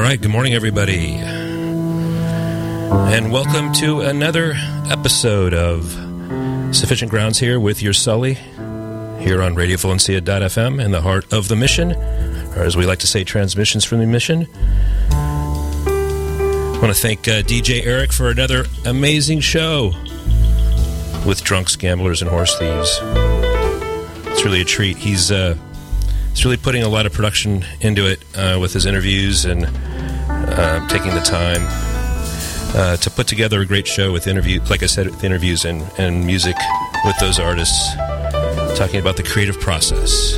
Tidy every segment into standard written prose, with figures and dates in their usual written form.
right, good morning, everybody. And welcome to another episode of Sufficient Grounds here with your Sully, here on RadioValencia.fm in the heart of the mission, or as we like to say, transmissions from the mission. I want to thank DJ Eric for another amazing show with drunks, gamblers, and horse thieves. It's really a treat. He's really putting a lot of production into it with his interviews and taking the time to put together a great show with like I said, with interviews and music with those artists, talking about the creative process.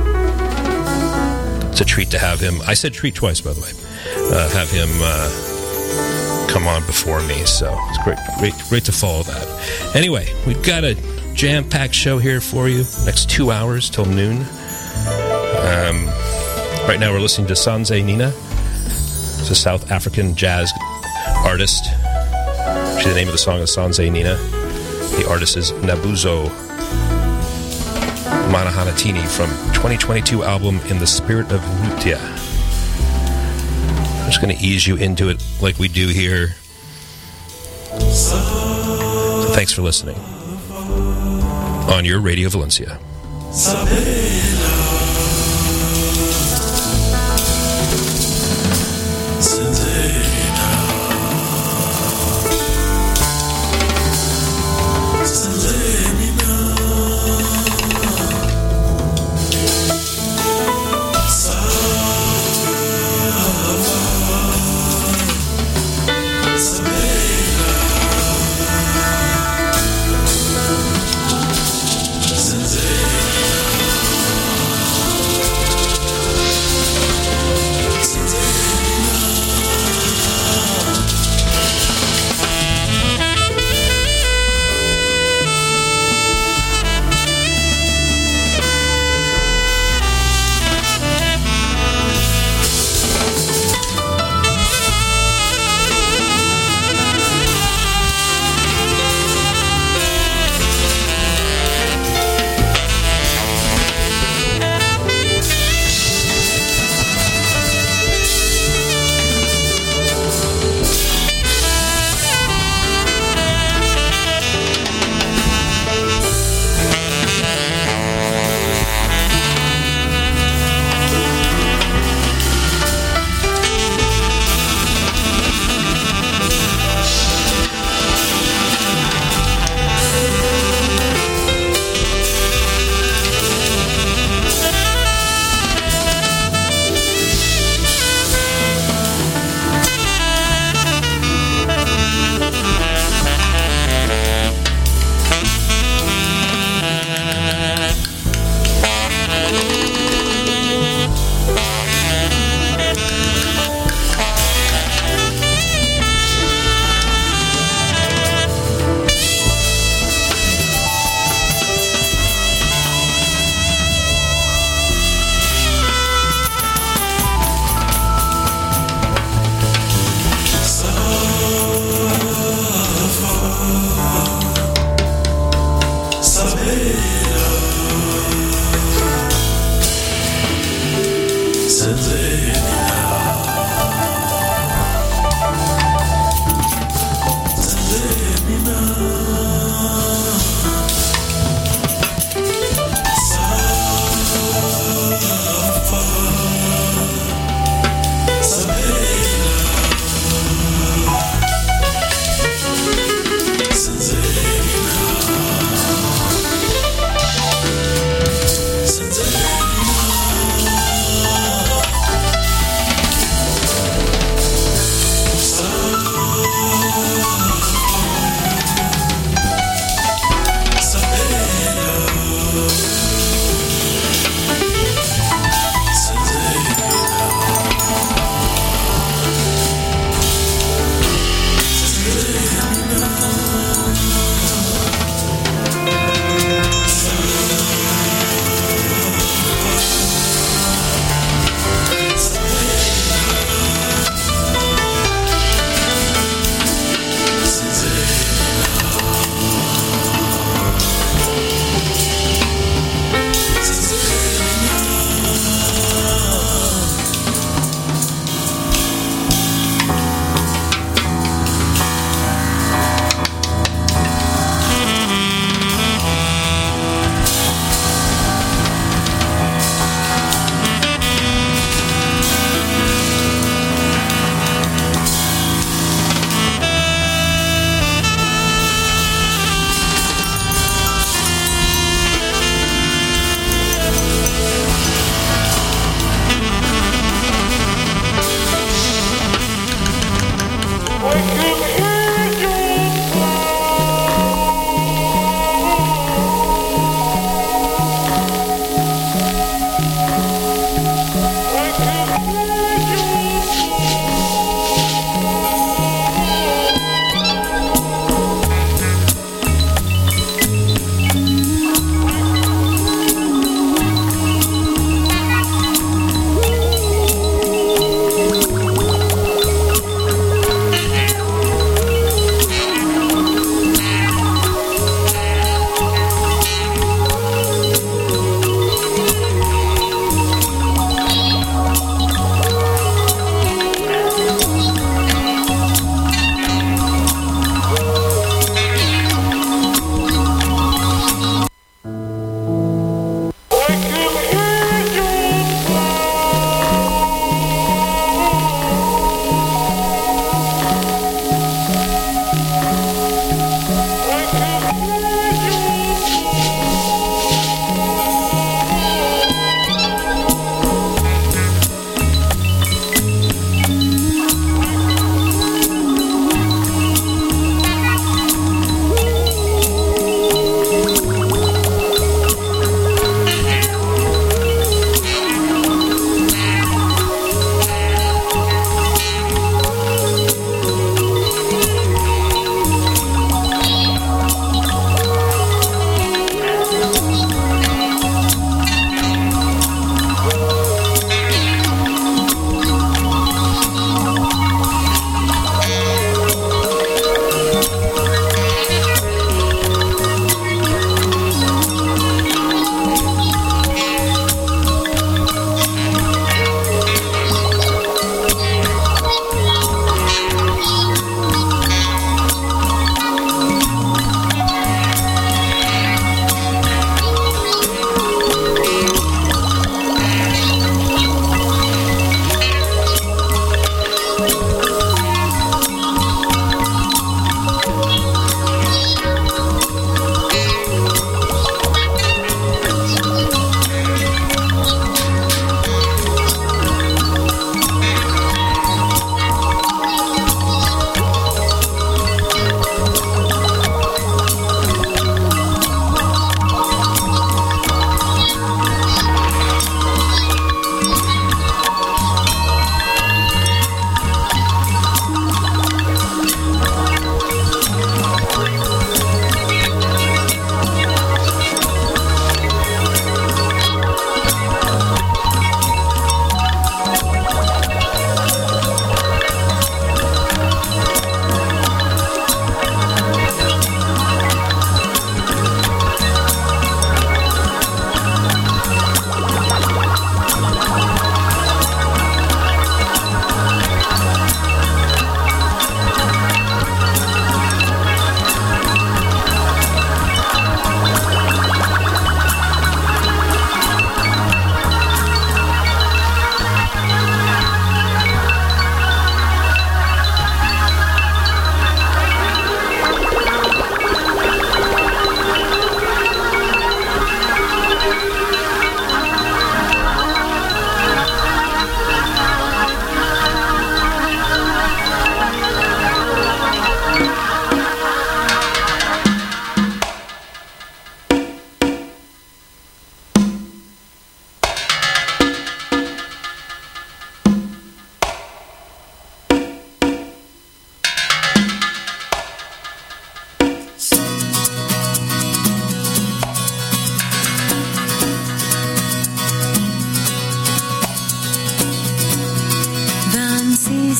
It's a treat to have him. I said treat twice, by the way. Have him come on before me, so it's great to follow that. Anyway, we've got a jam-packed show here for you. Next 2 hours till noon. Right now we're listening to Sanze Nina. It's a South African jazz artist. Actually, the name of the song is Sanze Nina. The artist is Nabuzo Manahanatini from 2022 album In the Spirit of Nutya. I'm just going to ease you into it like we do here. So thanks for listening on your Radio Valencia.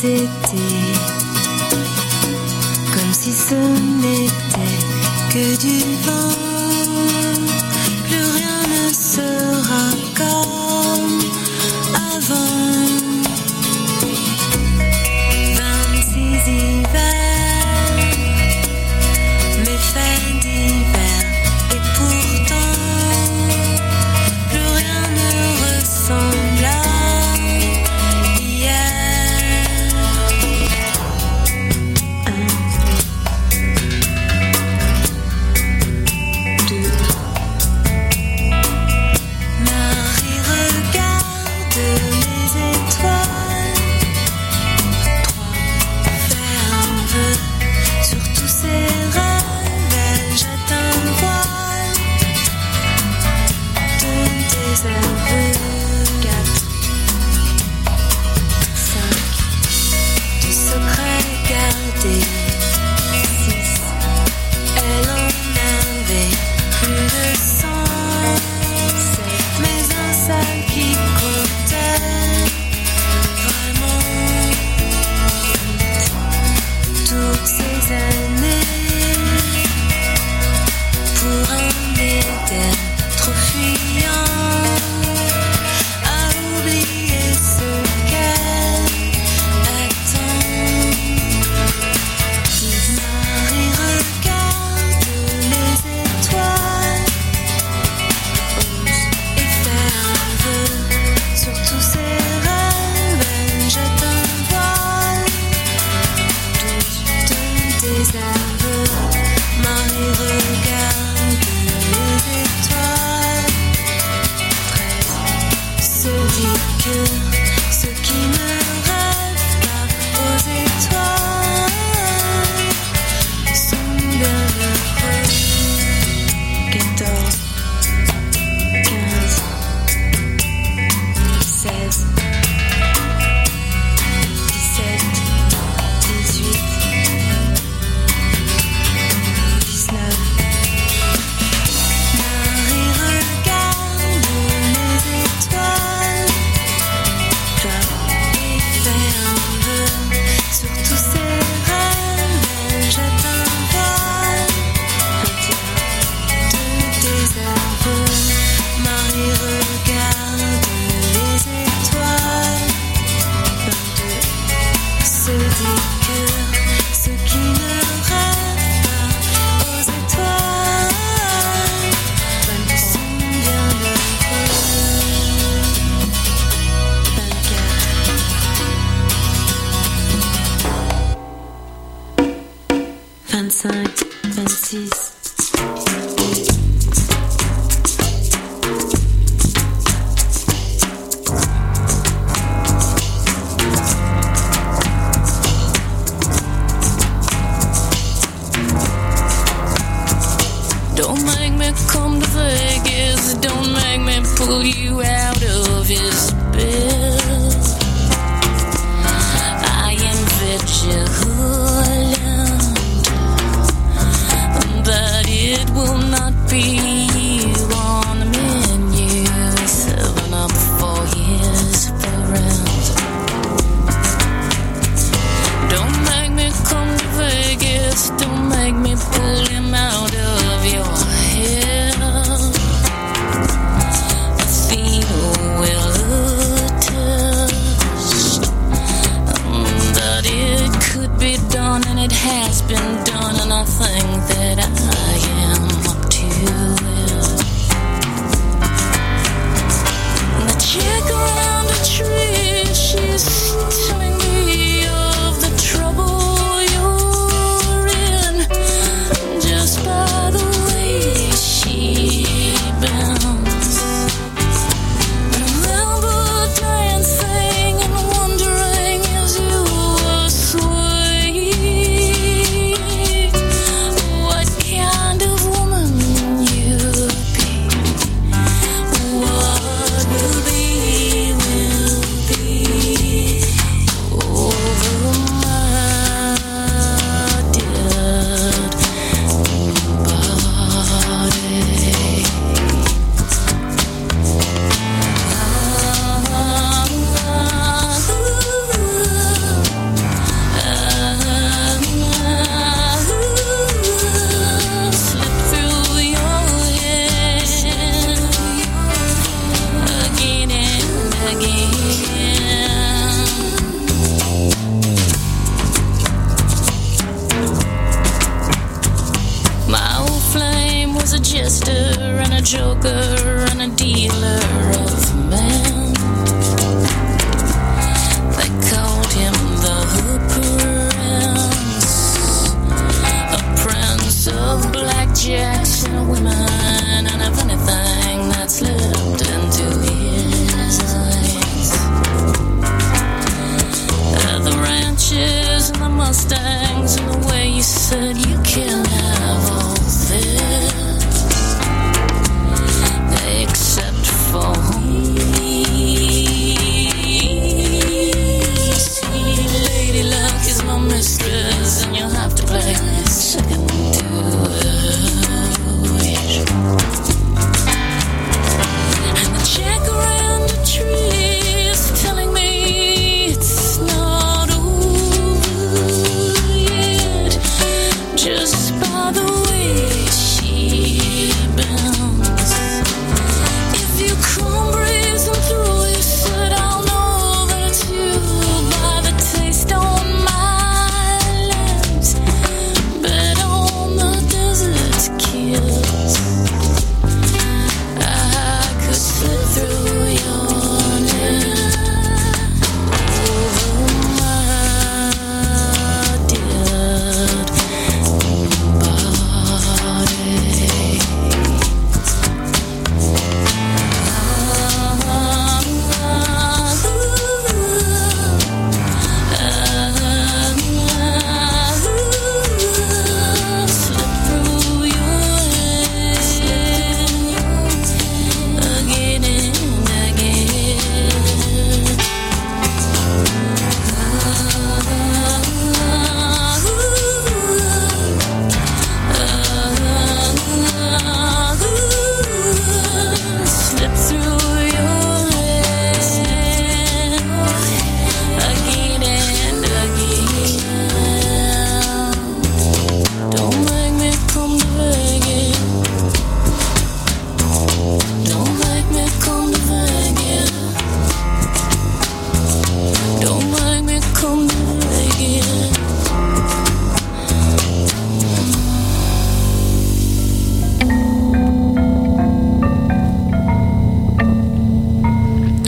étés, comme si ce n'était que du vent. Plus rien ne sera comme avant. 26 hivers, mes faits d'hiver, et pourtant plus rien ne ressemble à will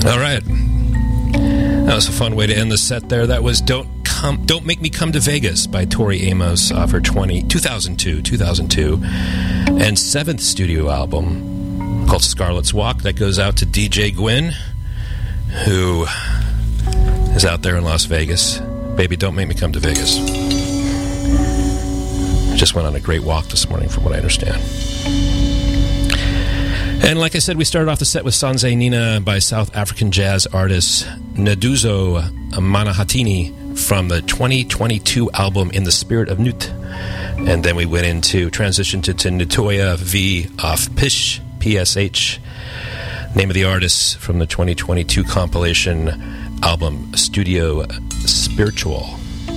All right. That was a fun way to end the set there. That was Don't Make Me Come to Vegas by Tori Amos off her 2002 and seventh studio album called Scarlet's Walk. That goes out to DJ Gwynn, who is out there in Las Vegas. Baby, don't make me come to Vegas. I just went on a great walk this morning from what I understand. And like I said, we started off the set with Sanze Nina by South African jazz artist Naduzo Manahatini from the 2022 album In the Spirit of Nut. And then we went into, transitioned to Natoya V off Pish, PSH, name of the artist from the 2022 compilation album Studia Spiritual.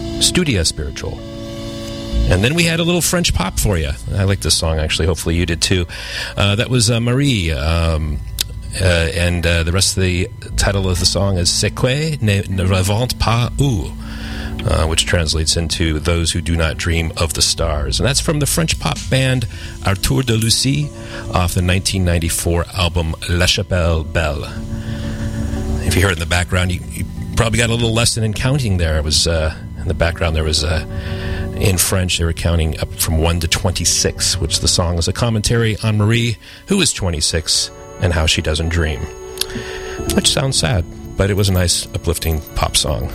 And then we had a little French pop for you. I like this song, actually. Hopefully you did, too. That was Marie. And the rest of the title of the song is C'est quoi ne rêvent pas où, which translates into Those Who Do Not Dream of the Stars. And that's from the French pop band Arthur de Lucy off the 1994 album La Chapelle Belle. If you heard in the background, you probably got a little lesson in counting there. It was in the background, there was in French, they were counting up from 1 to 26, which the song is a commentary on Marie, who is 26, and how she doesn't dream. Which sounds sad, but it was a nice, uplifting pop song.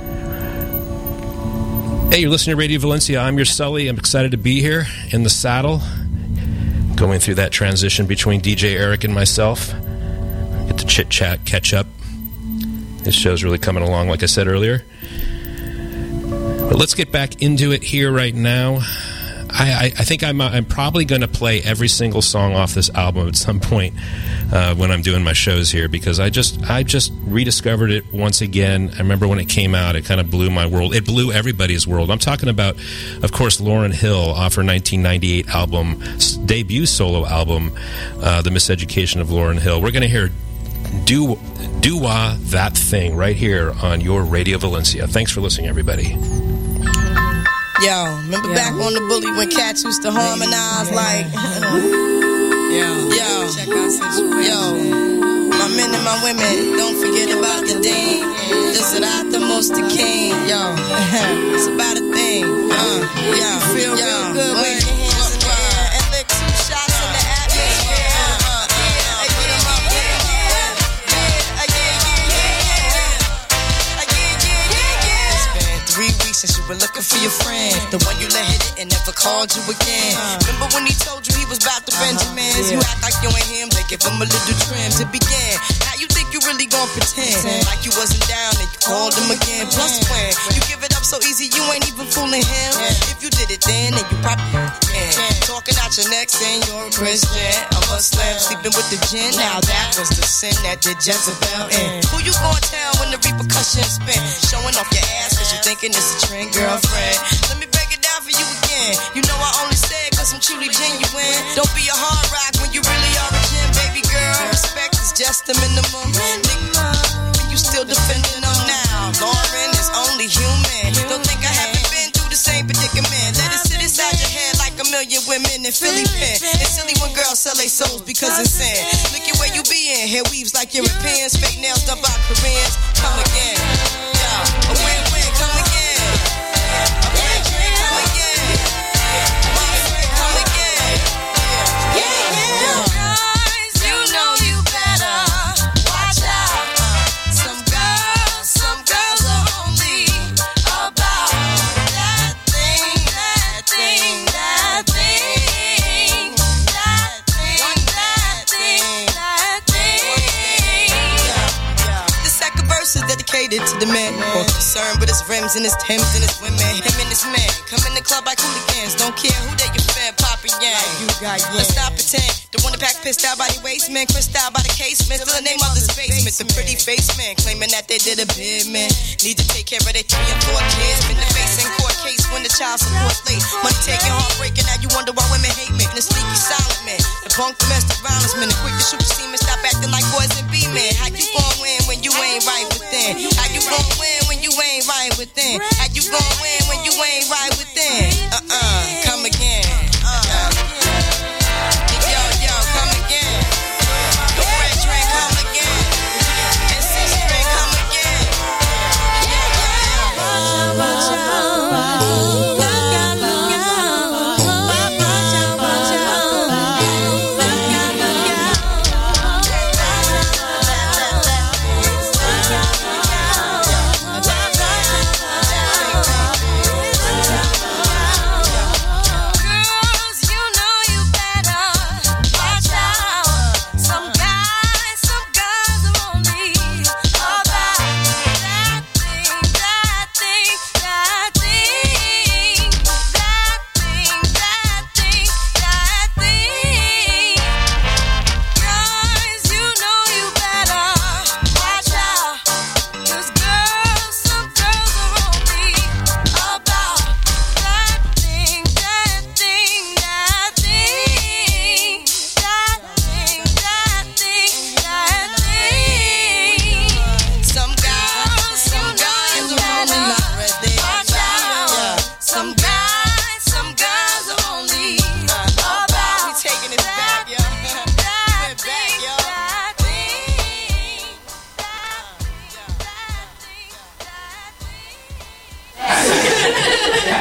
Hey, you're listening to Radio Valencia. I'm your Sully. I'm excited to be here in the saddle, going through that transition between DJ Eric and myself. Get to chit-chat, catch up. This show's really coming along, like I said earlier. But let's get back into it here right now. I think I'm probably going to play every single song off this album at some point when I'm doing my shows here, because I just rediscovered it once again. I remember when it came out, it kind of blew my world. It blew everybody's world. I'm talking about, of course, Lauryn Hill off her 1998 album, debut solo album, The Miseducation of Lauryn Hill. We're going to hear Do-Wah That Thing right here on your Radio Valencia. Thanks for listening, everybody. Yo, remember back on the bully when cats used to harmonize like yo, my men and my women, don't forget about the dean. This is not the most the king. Yo, it's about a thing. Feel real good with your hands in the air and lick 2 shots in the atmosphere. Put 'em up, It's been 3 weeks since you were looking for your friend, the one you let hit it and never called you again. Remember when he told you he was about to Benjamins? You act like you ain't him, they give him a little trim to begin. Now you think you really gon' pretend like you wasn't down and you called him again. Plus when you give it up so easy, you ain't even fooling him. If you did it then you probably talking out your neck saying you're a Christian, a Muslim, sleeping with the gin. Now that was the sin that did Jezebel in. Who you gon' tell when the repercussions spin? Showing off your ass cause you thinking it's a trend, girlfriend. Let me break it down for you again. You know I only say it cause I'm truly genuine. Don't be a hard rock when you really are a gem, baby girl. Respect is just the minimum. And you still defending them now. Lauren is only human. Don't think I haven't been through the same predicament. Let it sit inside your head like a million women in Philly pen. It's silly when girls sell their souls because it's sin. Look at where you be in. Hair weaves like Europeans. Fake nails done by Koreans. Come again. Yo, a win-win. Come again. A win-win. Come again. Come again. Yeah. Guys, you know you better watch out. Some girls are only about that thing. This second verse is dedicated to the man more concerned with his rims and his Timbs and his women. Him and his man come in the club like hooligans. Don't care who they your fan, poppin' yang. Let's stop pretend. The one that pack pissed out by the waist, man. Crissed out by the casement. Still the name of this basement. The pretty face man claiming that they did a bid, man. Need to take care of their 3 and 4 kids. Been the face in court case when the child support late. Money taking, heartbreaking. Now you wonder why women hate me. The sneaky silent man. The punk domestic violence man. The quick to shoot the semen. Stop acting like boys and be men. How you gon' win when you ain't right within? How you gon' win when you ain't right within? How you gon' win when you ain't right within? Come again. Yo, come again. The red train come again. And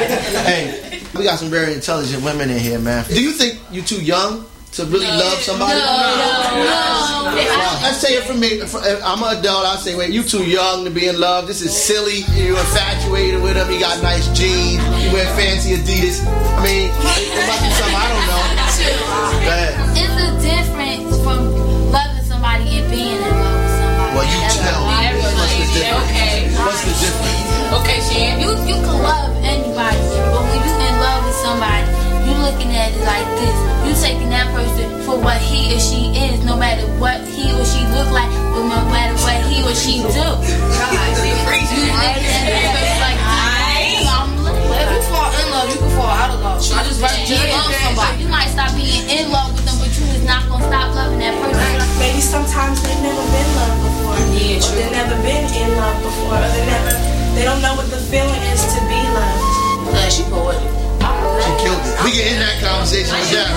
Hey, we got some very intelligent women in here, man. Do you think you're too young to really love somebody? No. Let's say it for me. I'm an adult. I say, wait, you too young to be in love. This is silly. You're infatuated with him. He got nice jeans. You wear fancy Adidas. I mean, it must be something I don't know. Go ahead. It's a difference from loving somebody and being in love with somebody. Well, you tell me. What's the difference? Okay. What's the difference? Okay, Shan. You can love anybody, but when you in love with somebody, you looking at it like this. You taking that person for what he or she is, no matter what he or she look like, or no matter what he or she do. You looking at that person like If you fall in love, you can fall out of love. I just love somebody. You might stop being in love with them, but you is not gonna stop loving that person. Maybe sometimes they've never been loved before. Yeah, or they've never been in love before. Or they don't know what the feeling is to be loved. She poetic. She killed it. We can end that conversation with that,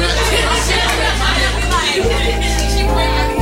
right?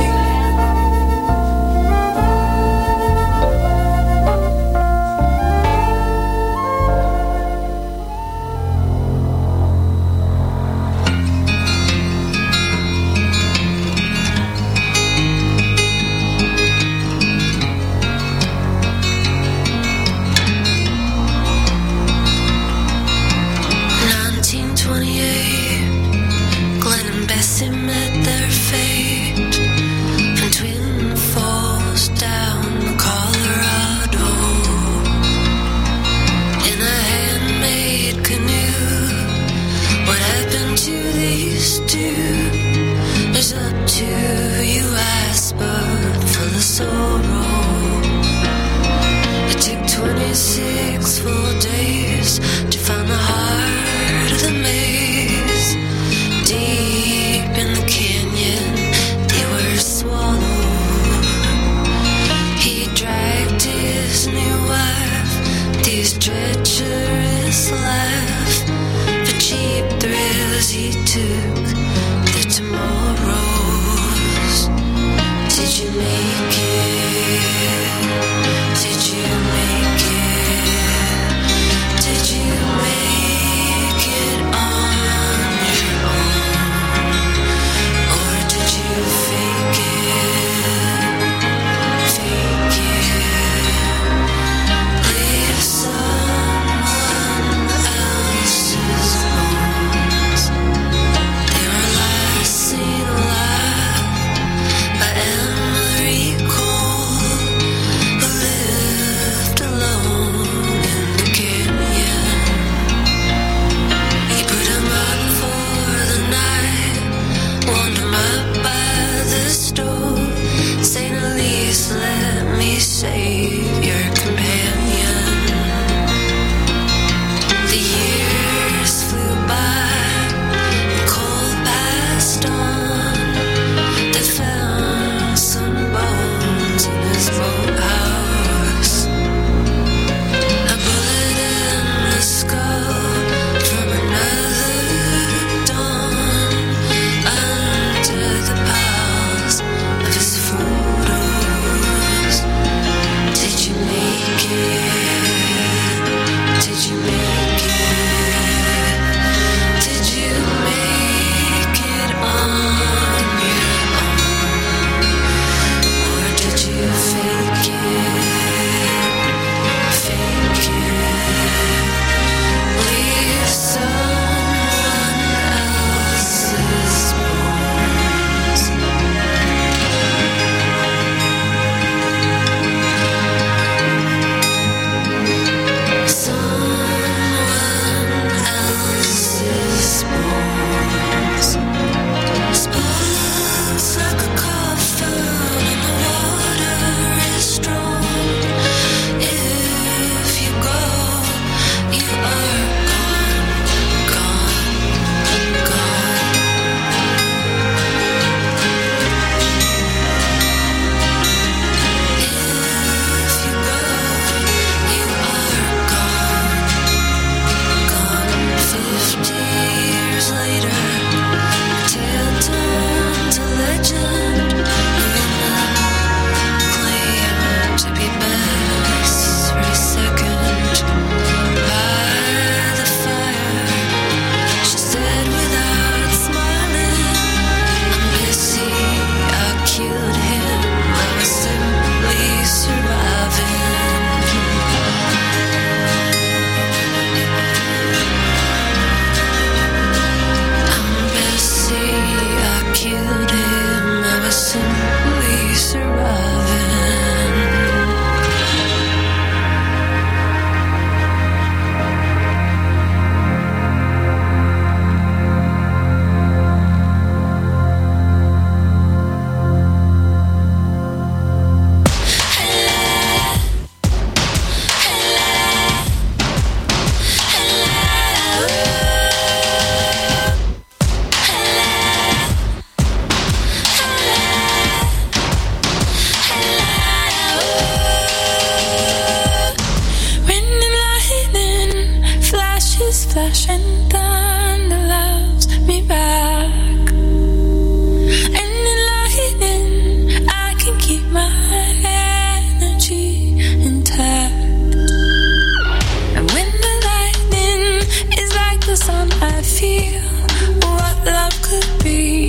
crashing thunder loves me back. And in lightning, I can keep my energy intact. And when the lightning is like the sun, I feel what love could be.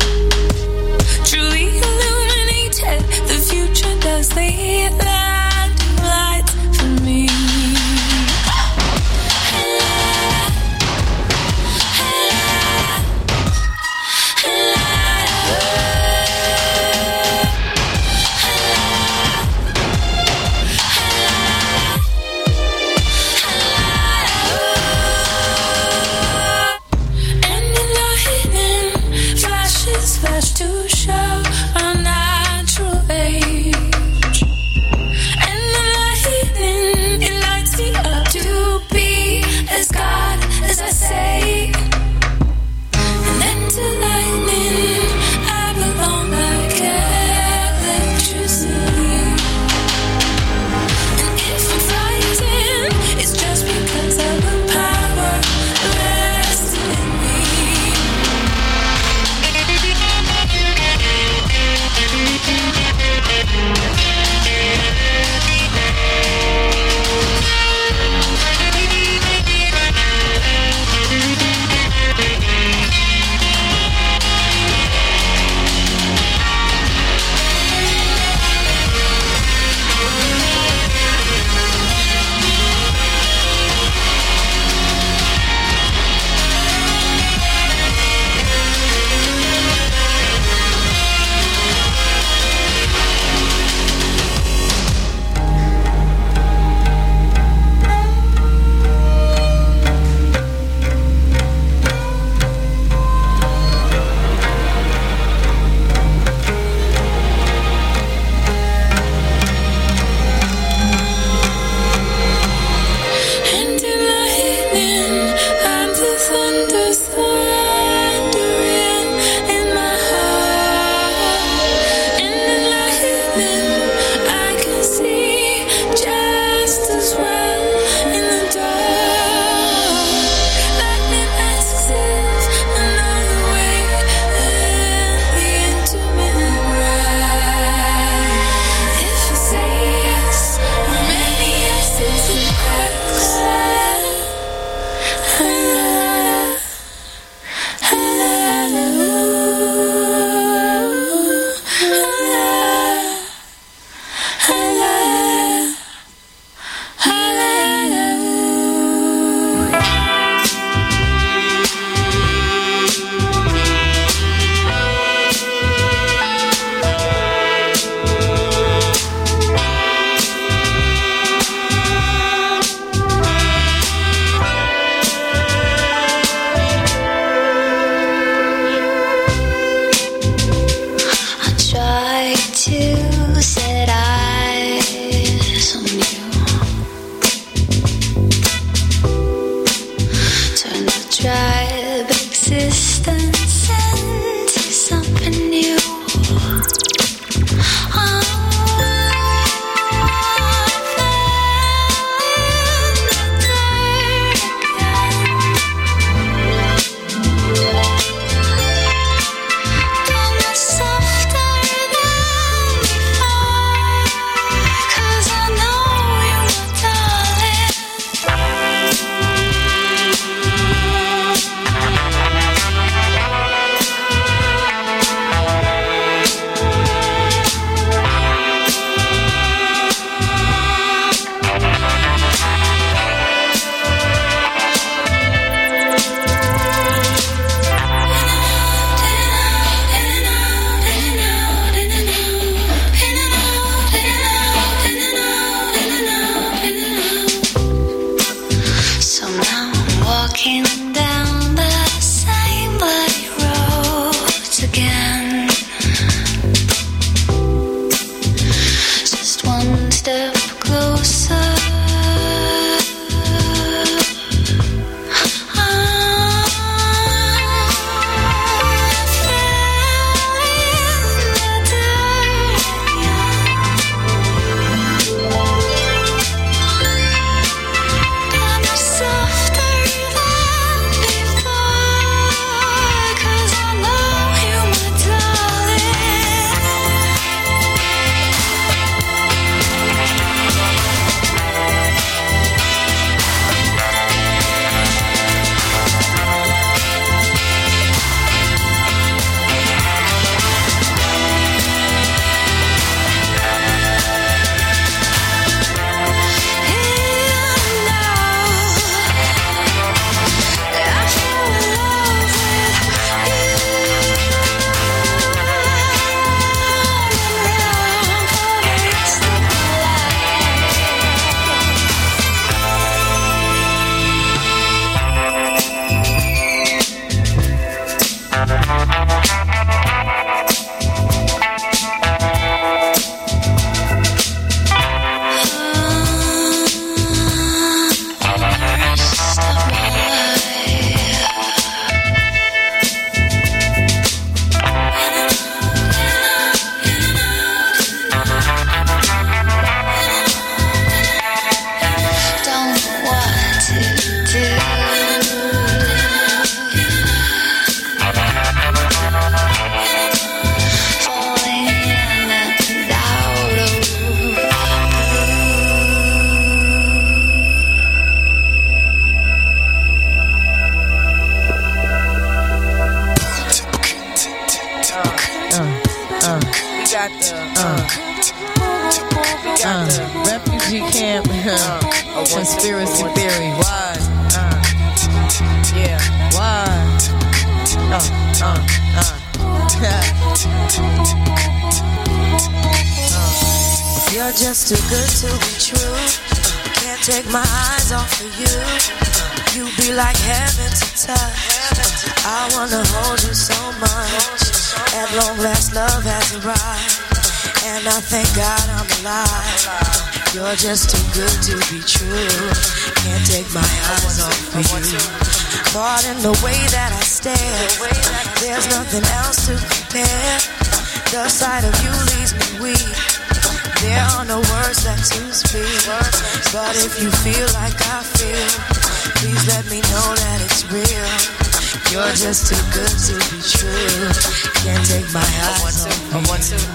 Truly illuminated, the future does lead landing lights for me. Flash to show our natural age. And the lightning, it lights me up to be as God as I say. And then to lightning, I belong like electricity. And if it flies in, it's just because of the power resting in me. Softer than Conspiracy theory, why? Yeah, why? You're just too good to be true. Can't take my eyes off of you. You be like heaven to touch. I wanna hold you so much. At long last, love has arrived, and I thank God I'm alive. You're just too good to be true. Can't take my eyes off of you. Caught in the way that I stare. There's nothing else to compare. The sight of you leaves me weak. There are no words left to speak. But if you feel like I feel, please let me know that it's real. You're just too good to be true. Can't take my eyes off you.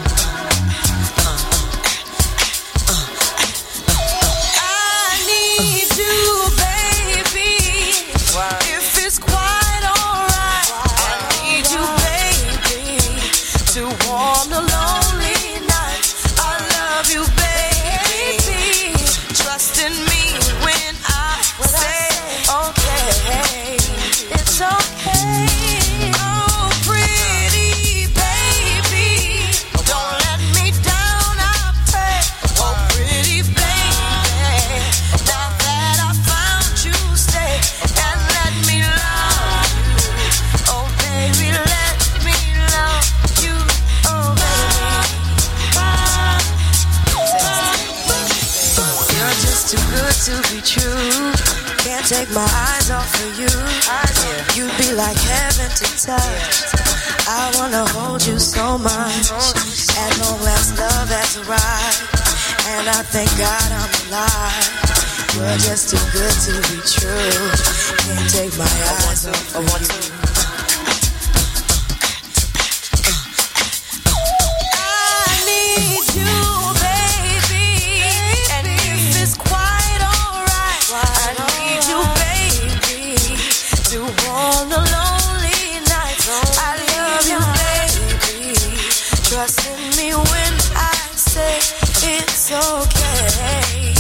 I need you, baby. If it's quite alright, I need you, baby, to warm the lonely nights. I love you, baby. Trust in me when I say okay. It's okay. Oh, pretty baby, don't let me down, I pray. Oh, pretty baby, now that I found you, stay and let me love you. Oh, baby, let me love you. Oh, baby, you're just too good to be true. Can't take my eyes off of you. You be like heaven to touch. I wanna hold you so much. At long last, love has arrived, and I thank God I'm alive. You're just too good to be true. Can't take my eyes off of you. I need you, baby, and if it's quite alright, I need you, baby, to warm the lonely nights. I love you, baby. Trust in me when I say it's okay.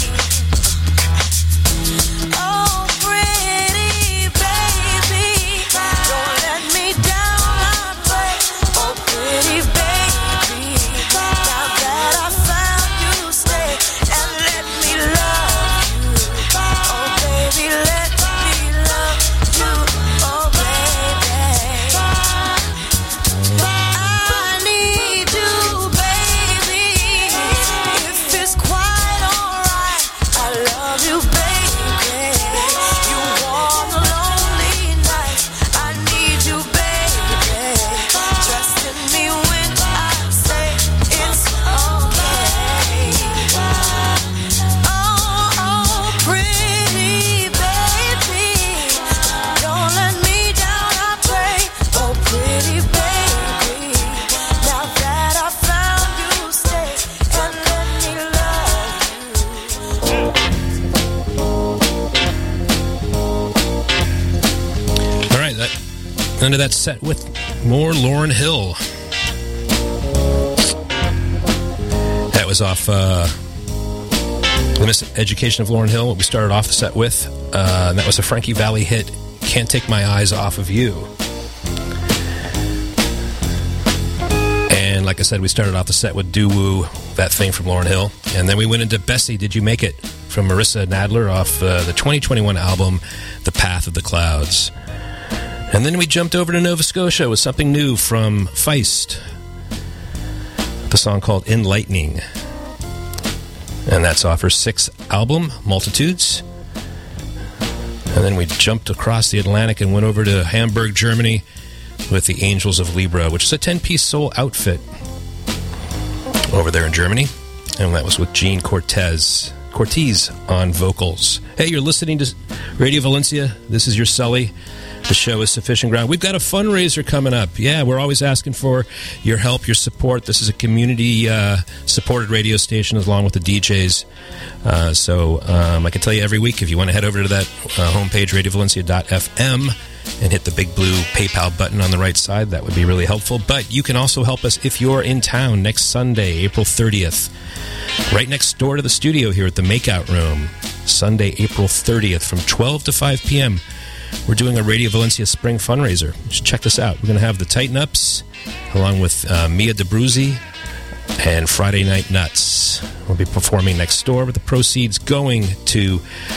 Oh, pretty baby, don't let me down, I pray. Oh, pretty baby, now that I found you, stay and let me love you. Oh, baby, let me love you. Oh, baby, I need you, baby. If it's quite alright, I love you, baby. You warm the lonely nights. I need you, baby. Trust in me when I say it's okay. Oh, pretty baby, don't let me down, I pray. Oh, pretty baby, now that I found you, stay and let me love you. All right, under that set with more Lauryn Hill. That was off The Miseducation of Lauryn Hill, what we started off the set with. And that was a Frankie Valli hit, Can't Take My Eyes Off of You. And like I said, we started off the set with Do Woo, That Thing from Lauryn Hill. And then we went into Bessie, Did You Make It? From Marissa Nadler off the 2021 album, The Path of the Clouds. And then we jumped over to Nova Scotia with something new from Feist. The song called Enlightening. And that's off her 6th album, Multitudes. And then we jumped across the Atlantic and went over to Hamburg, Germany with the Angels of Libra, which is a 10-piece soul outfit over there in Germany. And that was with Jean Cortez on vocals. Hey, you're listening to Radio Valencia. This is your Sully. The show is Sufficient Ground. We've got a fundraiser coming up. Yeah, we're always asking for your help, your support. This is a community-supported radio station along with the DJs. So I can tell you every week, if you want to head over to that homepage, radiovalencia.fm, and hit the big blue PayPal button on the right side, that would be really helpful. But you can also help us if you're in town next Sunday, April 30th, right next door to the studio here at the Makeout Room. Sunday, April 30th from 12 to 5 p.m. We're doing a Radio Valencia Spring fundraiser. Just check this out. We're going to have the Tighten Ups along with Mia DeBruzzi and Friday Night Nuts. We'll be performing next door with the proceeds going to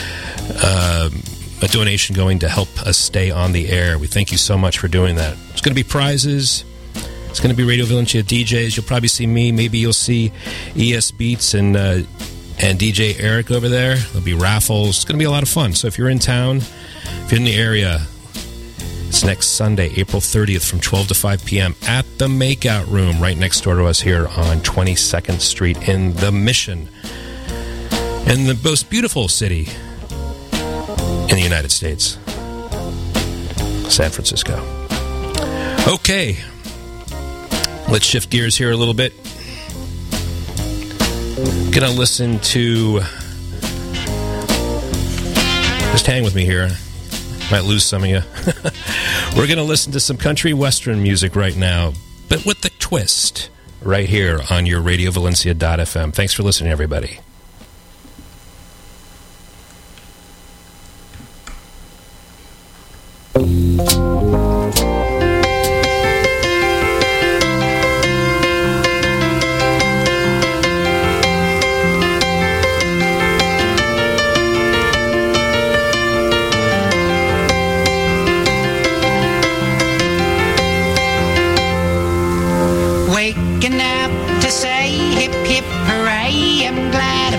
a donation going to help us stay on the air. We thank you so much for doing that. There's going to be prizes. It's going to be Radio Valencia DJs. You'll probably see me. Maybe you'll see ES Beats and DJ Eric over there. There'll be raffles. It's going to be a lot of fun. So if you're in town, if you're in the area, it's next Sunday, April 30th from 12 to 5 p.m. at the Makeout Room right next door to us here on 22nd Street in the Mission, in the most beautiful city in the United States, San Francisco. Okay, let's shift gears here a little bit. Gonna listen to, just hang with me here, might lose some of you. We're gonna listen to some country western music right now, but with the twist, right here on your RadioValencia.fm. Thanks for listening, everybody. Waking up to say hip hip hooray, I'm glad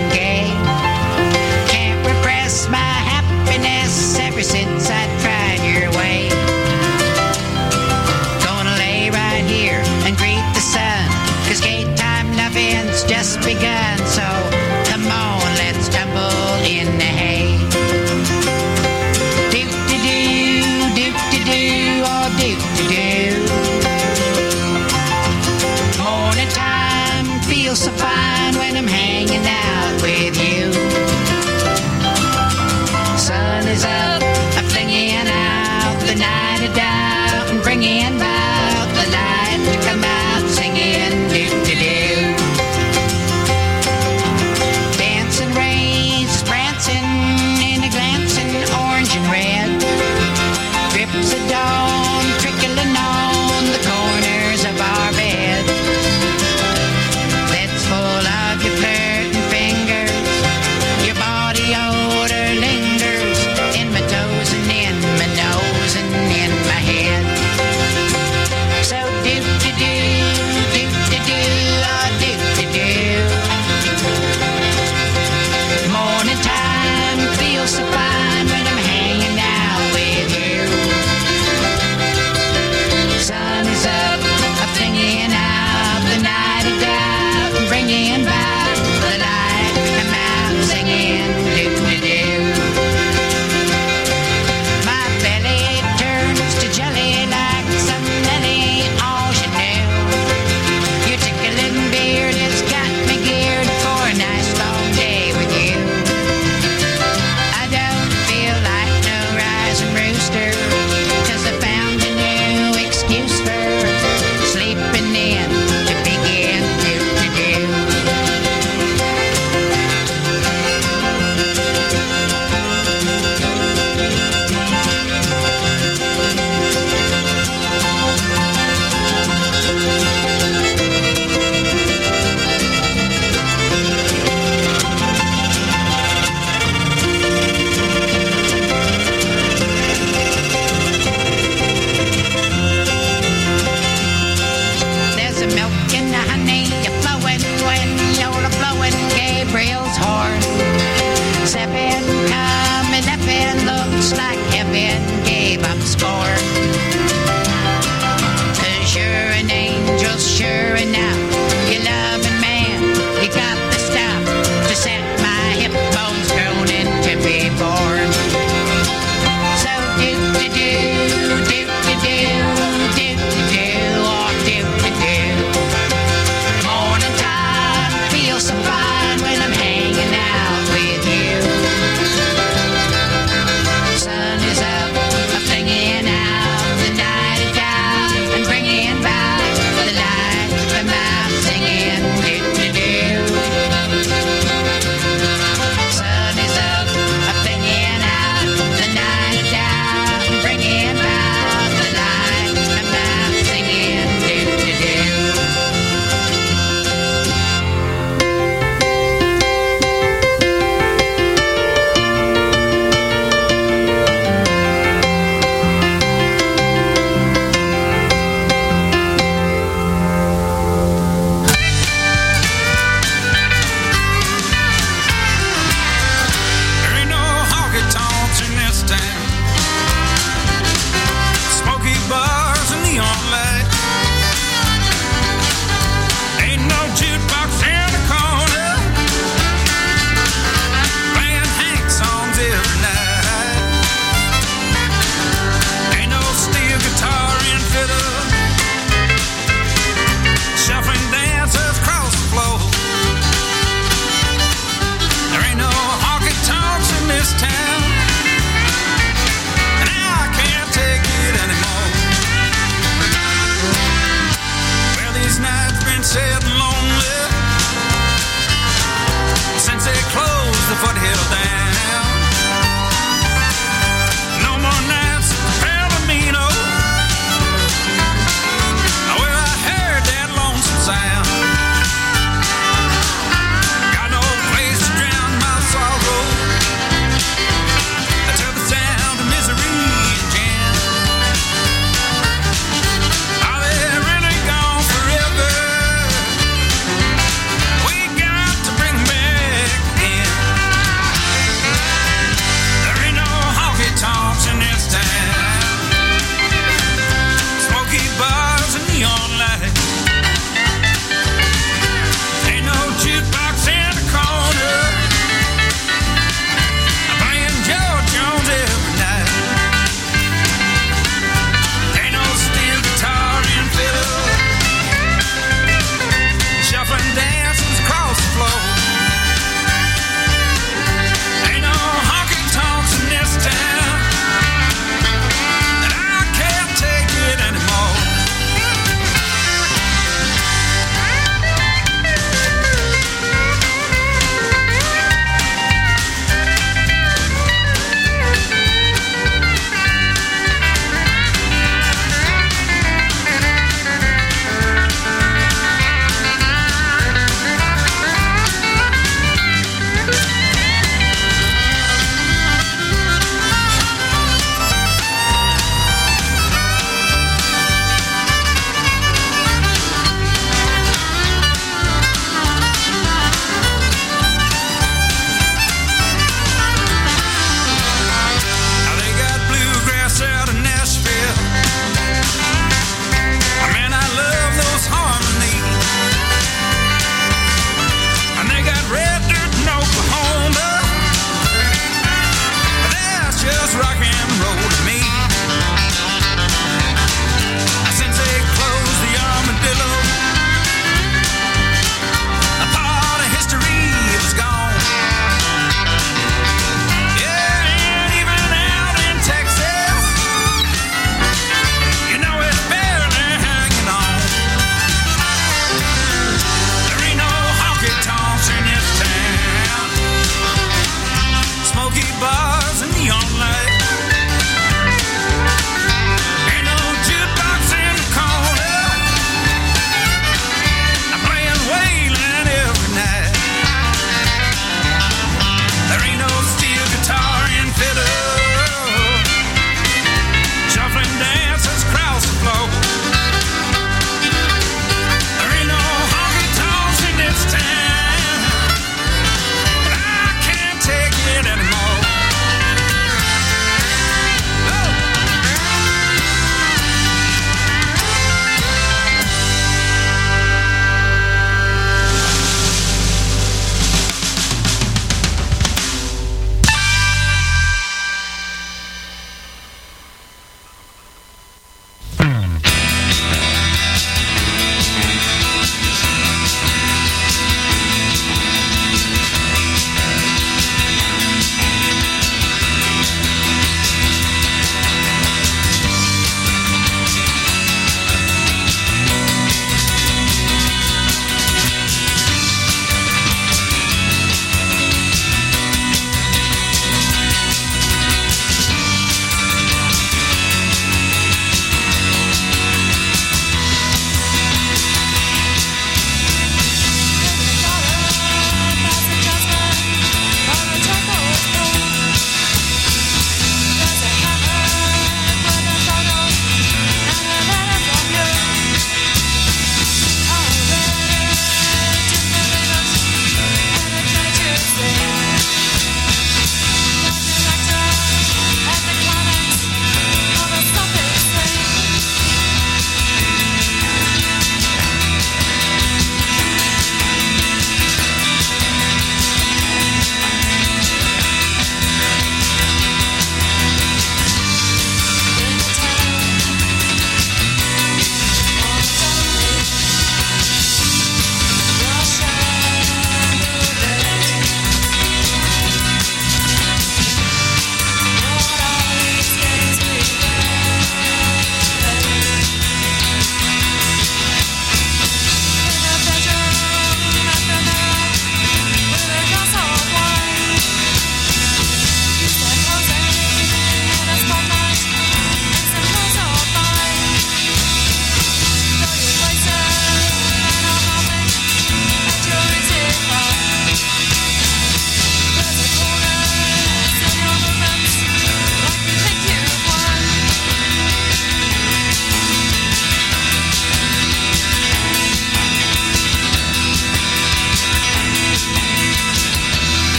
Red dirt in Oklahoma.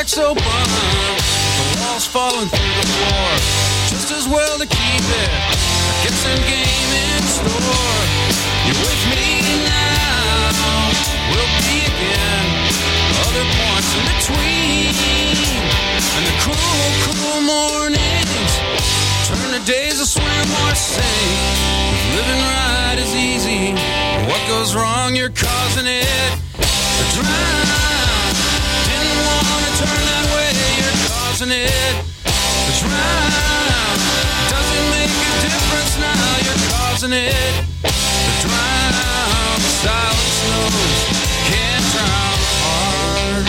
so bummed, the walls falling through the floor. Just as well to keep it, I get some game in store. You're with me now, we'll be again. Other points in between, and the cool, cool mornings turn to days of swim or sink. Living right is easy, what goes wrong, you're causing it to drown. Didn't want to turn that way, you're causing it to drown. Doesn't make a difference now, you're causing it to drown. Silence knows, can't drown hard.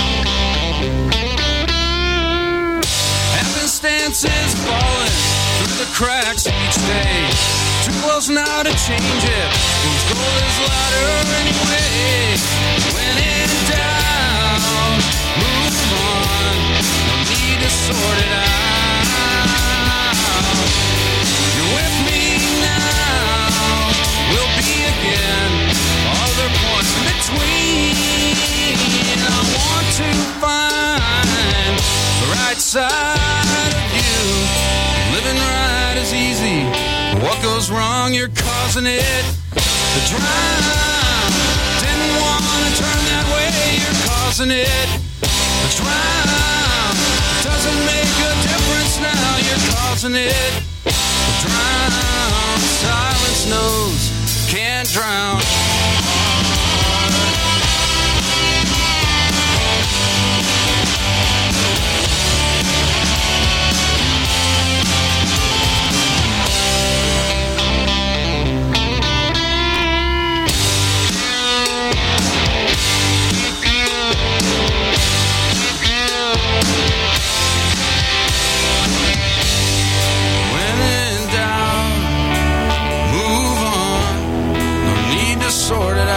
Happenstances falling through the cracks each day. Too close now to change it, whose goal is louder anyway. When in doubt, move on, no need to sort it out. You're with me now, we'll be again. Other points in between, I want to find the right side of you. Living right is easy, what goes wrong, you're causing it to drown. Didn't want to turn that way, you're causing it to drown. Doesn't make a difference now, you're causing it to drown. Silence knows, can't drown. Sort it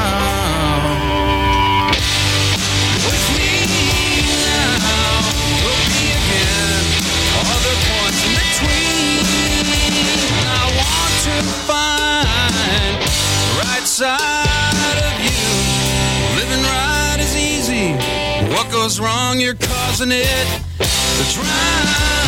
out. With me now, we'll be again. Other points in between. I want to find the right side of you. Living right is easy. What goes wrong, you're causing it to drown.